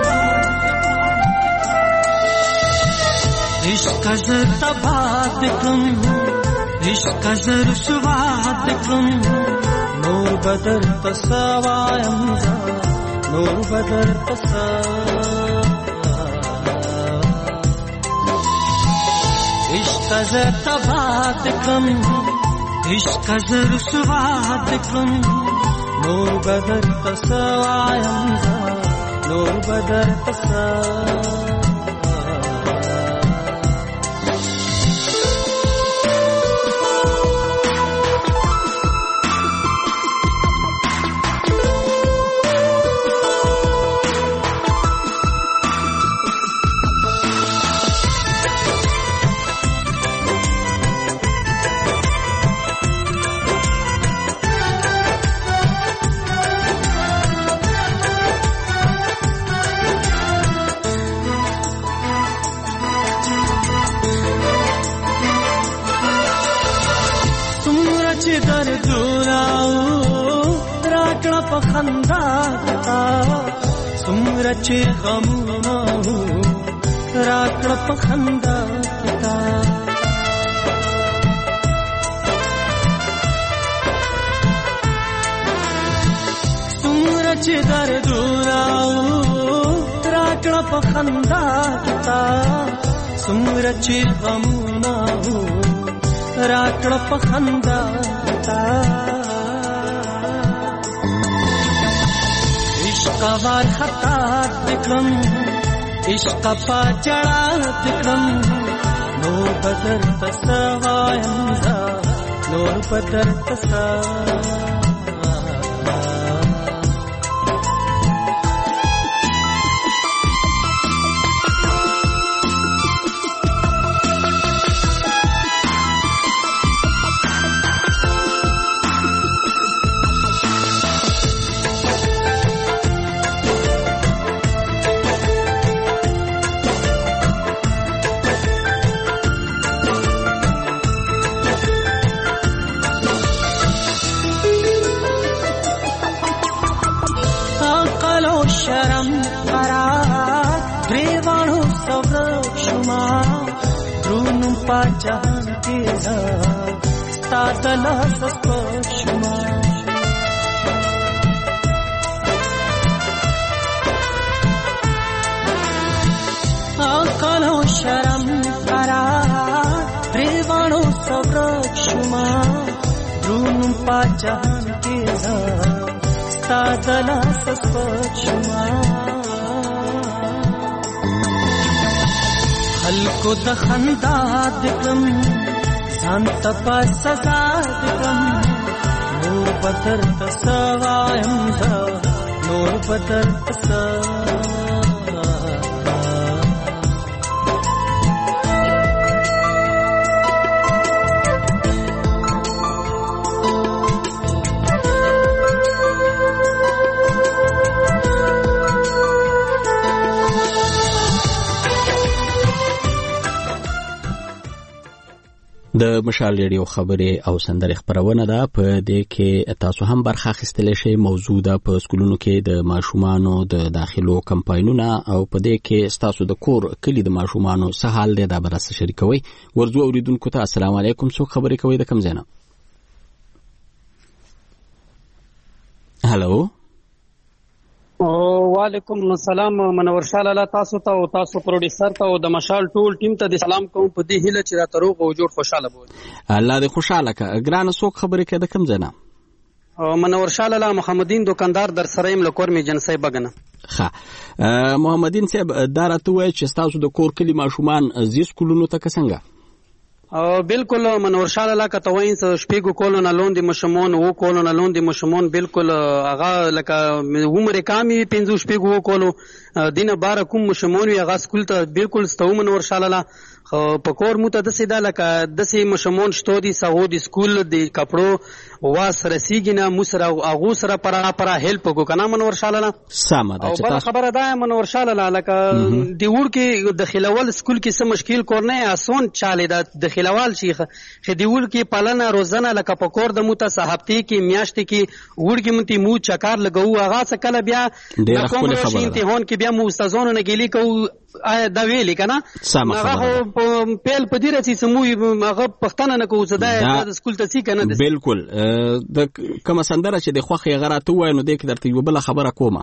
عشق زر باد کم عشق زر سواد کم نور بدر تسوایم نور بدر تسا عشق زر تباد کم عشق زر سواد کم نور بدر تسوایم نور بدر تسا خندا تا سمره چې غمونه راکړه په خندا تا سمره چې دردونه راکړه په خندا تا سمره چې غمونه راکړه په خندا تا عشق وار خطا دکم عشق پا چڑا دکم نور بدر تسوایم نور بدر تسا शरम करार रेवाणो सवक्षमा द्रोणं पाचान्ते तातला सस्पक्षमा आकलो शरम करार रेवाणो सवक्षमा द्रोणं पाचान्ते तातला सस्पक्षमा کو د خندا دکم ځان ته په سزا دکم نور بدر تسوایم دا نور بدر تسوا د مشال ریډیو خبرې او سندرې خبرونه ده په دې کې تاسو هم برخه اخیستلی شئ. موضوع ده په سکولونو کې د ماشومانو د داخلو کمپاینونه او په دې کې ستاسو د کور کلی د ماشومانو څه حال دی دا به راسره شریکوئ. ورځو اوریدونکو ته السلام علیکم. څوک خبرې کوئ د کوم ځای نه؟ هلو وعلیکم السلام. منور شاه لاله تاسو ته او تاسو پروډوسر ته او د مشال ټول ټیم ته د سلام کوم په دې هیله چې راته روغ او جوړ خوشاله بول. الله دې خوشاله کړه. ګرانه څوک خبرې کوي د کوم ځای نه؟ منور شاه لاله محمدین دکاندار در سره یم له کور می جنسي بګنه. ښه محمدین صاحب دا راته وایي چې ستاسو د کور کلی ماشومان زی سکولونو ته څنګه؟ بالکل منور شاه لاله که ته وایي شپږو کولو نه لوندې ماشومان اووه کولو نه لوندې ماشومان بالکل هغه لکه عمر کم وي پنځو شپږو کولو دینه باره کوم ماشومان وي هغه سکول ته بالکل ستو منور شاه لاله. په کور مو ته داسې ده لکه داسې ماشومان شته دي هغو د سکول د کپړو واس رسیږي نه موږ سره هغو سره پرا هیلپ وکړو که نه منور شاه لاله؟ سمه ده. او بله خبره ده منور شاه لاله لکه د وړکي داخلول سکول کې څه مشکل کور نه آسان چالې ده داخلول شي خو د وړکي پالنه روزنه لکه په کور د مو ته هفتې کې میاشتې کې وړکي مونږ مو چکر لګوو هغه څه کله بیا د کوم شي امتحان کې بیا مو استادانو نه ګیلې کوو آیا دا ویلې که نه؟ هغه پیل په دې رسي چې موږ هغه پښتنه نه کوو چې دا د سکول ته ځي که نه؟ بالکل. د کومه سندره چې د خوښې هغه راته ووایه نو دې کې درته یوه بله خبره کومه.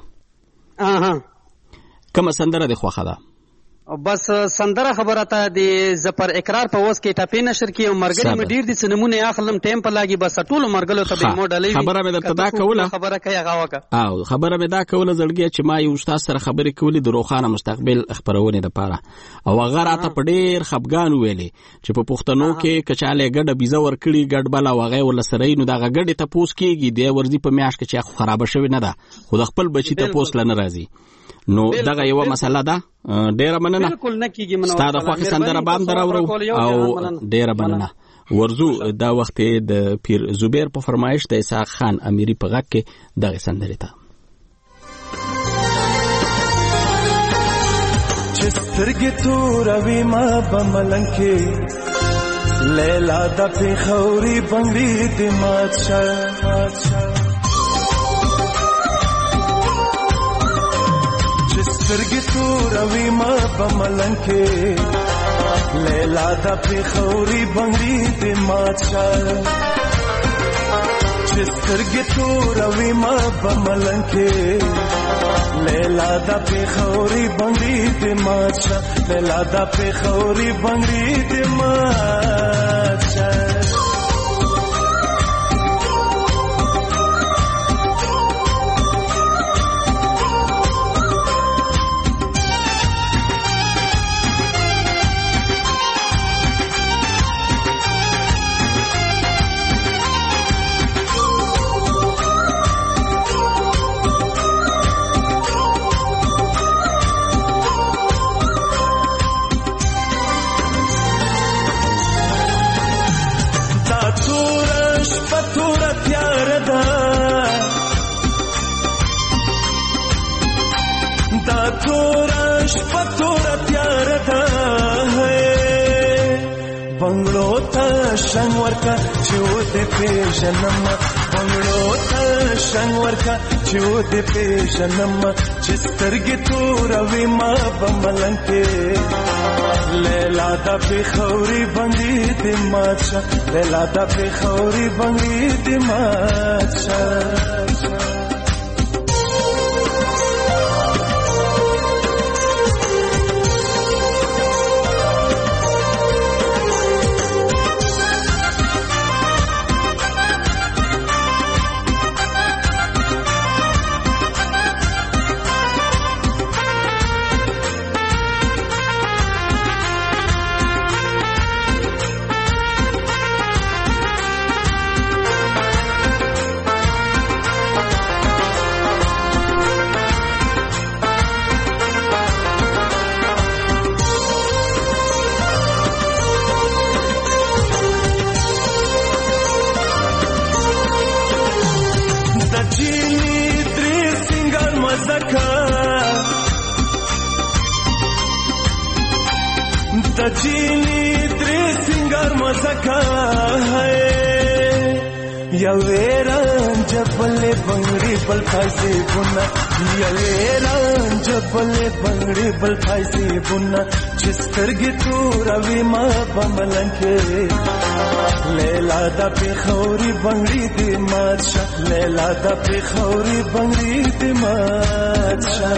کومه سندره د خوښه ده؟ بس سندره خبره ته د زپر اقرار په وس کې ټاپې نشر کې او مرګري مې ډیر دي چې نمونه اخلم ټیم په لاګي بس ټول مرګلو ته به مو ډلې خبره مې درته دا کوله خبره کوي هغه وکړه او خبره مې دا کوله زړګي چې ما یو استاد سره خبرې کولې د روخانه مستقبل خبرونه لپاره او هغه راته په ډیر خپګان ویلې چې په پښتنو کې کچاله ګډه بيزه ورکړي ګډ بلا وغه ول سره نو دا ګډه ته پوس کېږي د ورځي په میاش کې چې خراب شوی نه ده خو د خپل بچی ته پوس لنه راځي نو دغه یو مسله ده. ډیره مننه. بالکل نه کیږي مننه. ستاسو خوښي سندره بام دراورو او ډیره مننه. ورزو دا وخت د پیر زبیر په فرمایش د اسحاق خان امیری په غږ کې دغه سندره ته چسترګې توروي ما بملنګ کې لیلا د پیښوري بنګړي د ماتشه سترګې توروي ما بملنګ کې لیلا د پیښوري بنګړي د ماتشه چې سترګې توروي ما بملنګ کې لیلا د پیښوري بنګړي د ماتشه لیلا د پیښوري بنګړي د ماتشه شنگ ورکا چود پیشنم بنگلو تا شنگ ورکا چود پیشنم چسترگی تو روی ما بملنگ کے لیلا دا پیخوری بنگی دی ماتشا لیلا دا پیخوری بنگی دی ماتشا سجینی تری سنگر مزکا ہے یویران جبل بنگڑی بل پھائسی بنا یویران جبل بنگڑی بل پھائسی بنا چسترگی تو روی ما بملنکے لیلا دا پیخوری بنگڑی دی ماتشا لیلا دا پیخوری بنگڑی دی ماتشا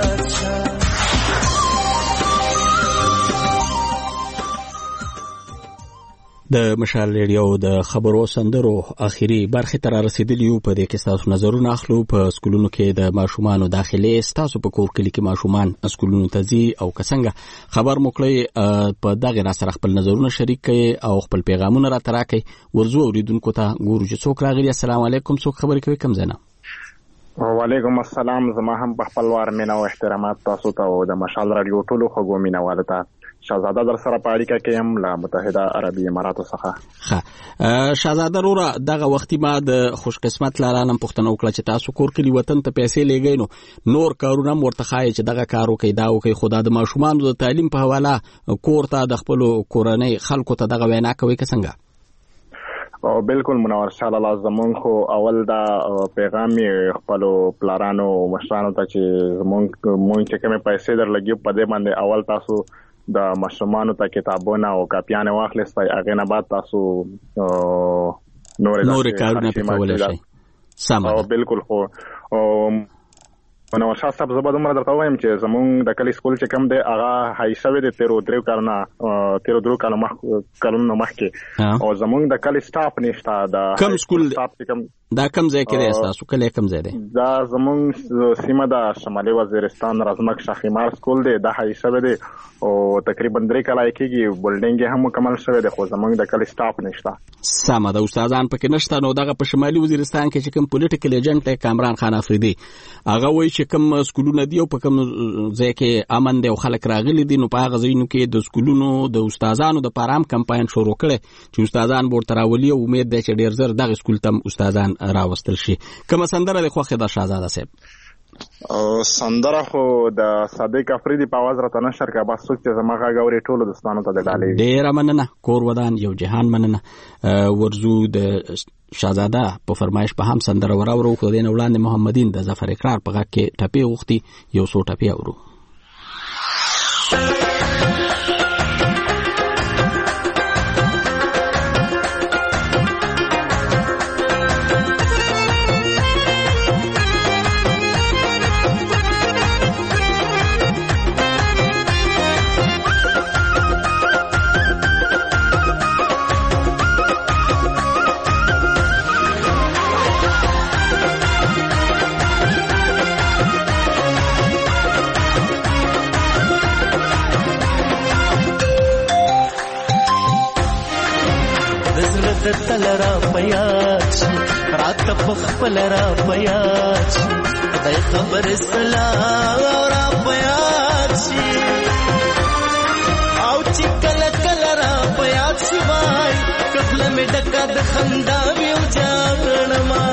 د مشال ریډیو د خبرو سندرو اخیری برخه تر رسیدلی په دې کې تاسو نظرونه اخلو په سکولونو کې د ماشومانو داخلي تاسو په کور کې ماشومان سکولونو ته ځي او څنګه خبر موکړي په دغه را سره خپل نظرونه شریک کړي او خپل پیغامونه را تراکي ورزو اوریدونکو ته ګورو چې څوک راغلي. السلام علیکم، څوک خبرې کوي کم زنه؟ وعلیکم السلام، زما هم په خپل وار مینا او احترامات تاسو ته او د مشال رادیو ټولو خو مینا والته شاهزاده در سره پاړیکه کې هم له متحده عربی اماراتو څخه. ښه شاهزاده وروره دغه وختي ما د خوش قسمت لارانم پښتنه وکړه چې تاسو کور کې وطن ته پیسې لګی نور کارونه مرتخای چې دغه کار وکي دا وکي خدا د ماشومان د تعلیم په حواله کور ته د خپل کورنۍ خلکو ته دغه وینا کوي که څنګه؟ او بالکل منور شاله لازمون خو اول دا پیغام خپل پلارانو مشرانو ته چې مونږ چې کومه پیسې درلګي په دې باندې اول تاسو د ماشومانو ته کتابونه او کاپیانه واخلئ، هغه نه بعد تاسو نور کارونه کولای شئ. سم او بالکل خو نو شاه صاحب زبر عمر درته وایم چې زمونږ د کلی سکول چې کم دی هغه هاي شوی دی 13 کارونه 13 کارونه مخکې او زمونږ د کلی سټاف نشته. د کم سکول دا کم ځای کې دی تاسو کله کم ځای دی؟ دا زمونږ سیمه د شمالي وزیرستان رازمک شاخیمار سکول دی، دا هاي شوی دی او تقریبا 3 کال کېږي، بلډینګ هم مکمل شوی دی خو زمونږ د کلی سټاف نشته. سم د استادان پکې نشته. نو دغه په شمالي وزیرستان کې چې کوم پولیټیکل ایجنټ دی کامران خان افریدي هغه وایي چې کوم سکولونه دی او په کوم ځای کې امن دی او خلک راغلي دي، نو په هغه ځایونو کې د سکولونو د استادانو د پارام کمپاین شروع کړي چې استادان ورته راولي او امید دی چې ډیر زر دغه سکول ته استادان راوستل شي. کومه سندره د خوښه د شاهزاده صاحب؟ سندره خو د صادق افریدي په आवाज راته نشر کا بس څوک چې زماغه غوري ټولو دوستانو ته د ډالې ډیر مننه. کور ودان یو جهان مننه. ورزو د شاهزاده په فرمایش په هم سندره وراورو خو دین وړاندې محمدین د ظفر اقرار په غږ کې ټپي وختي یو څو ټپي اورو. تلرا پیاچ رات پخپل را پیاچ دای خبر سلام را پیاچ او چکل کلرا پیاچ وای کفل می ډکا د خندا ویو جانما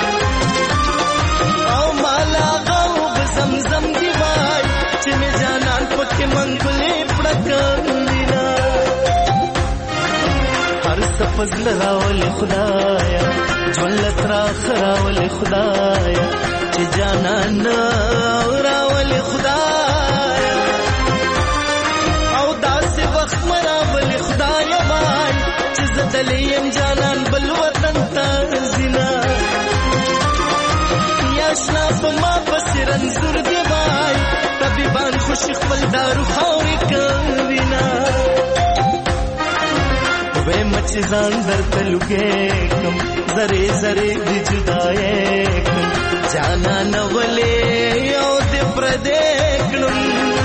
او مالا غو زمزم دی وای چې می جانان پکې منګلې پړکندینا فضل راول خدایا جولت را خراول خدایا چې جانان راول خدایا او داس وخت مراول خدایا وای چې زدلیم جانان بل وطن ته زینا یا شناف ما بسرن زور دی وای طبيبان خوش خپل دارو خوري کوینا وے مچ ځان درته لګې کم زری زری د جدای کم جانا نولې یو د پردې کړم.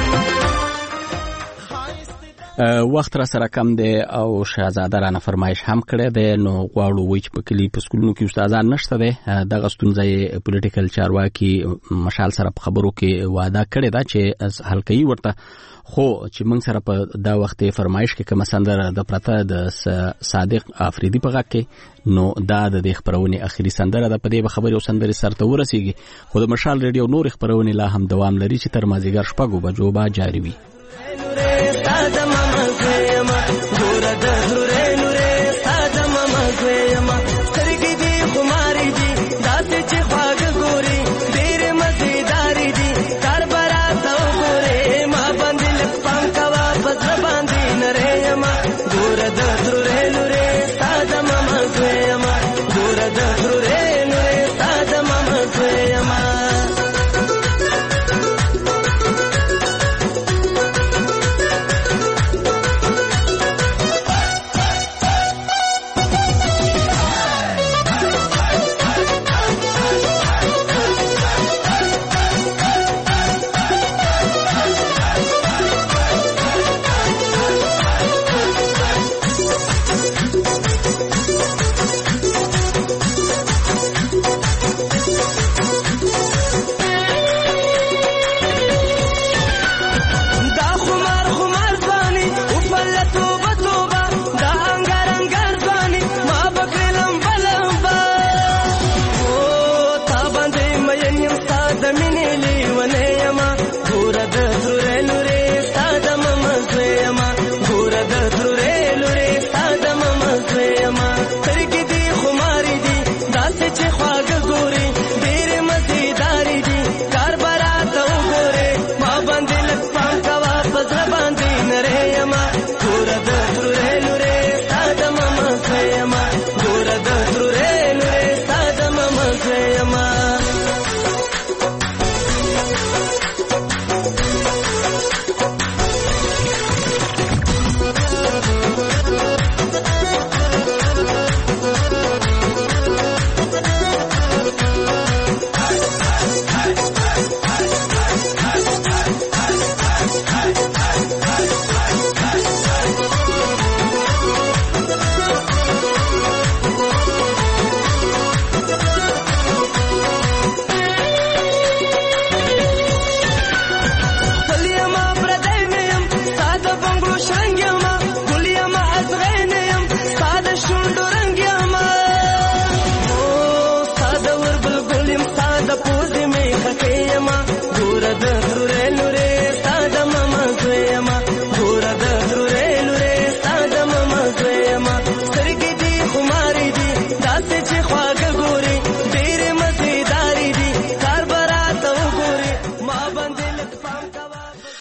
وخت را سره کم دی او شاهزاده رانه فرمایش هم کړی دی. نو غواړو وایي چې په کلي په سکولونو کې استادان نشته دی. دغه ستونزه یې پولیټیکل چارواکي مشال سره په خبرو کې وعده کړې ده چې حل کوي ورته، خو چې موږ سره په دا وخت فرمایش کې کومه سندره د پرته د صادق افریدي په غږ کې نو دا د خبرونې اخیری سندره ده. په دې خبرې او سندرې سرته ورسیږي خو د مشال ریډیو نور خبرونه لا هم دوام لري چې تر مازیګر 6 بجو به جاری وي. زما مزه ما ګور د